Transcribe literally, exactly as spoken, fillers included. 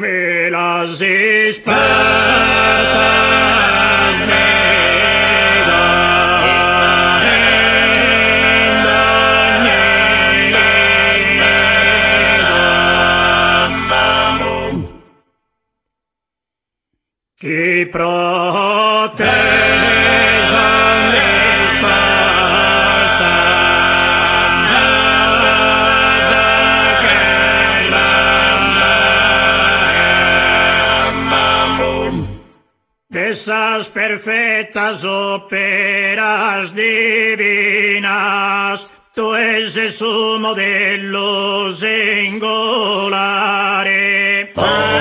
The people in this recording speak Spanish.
me las dispersas me chi protegge le spasa de esas perfectas óperas divinas, tú eres su modelo singolare.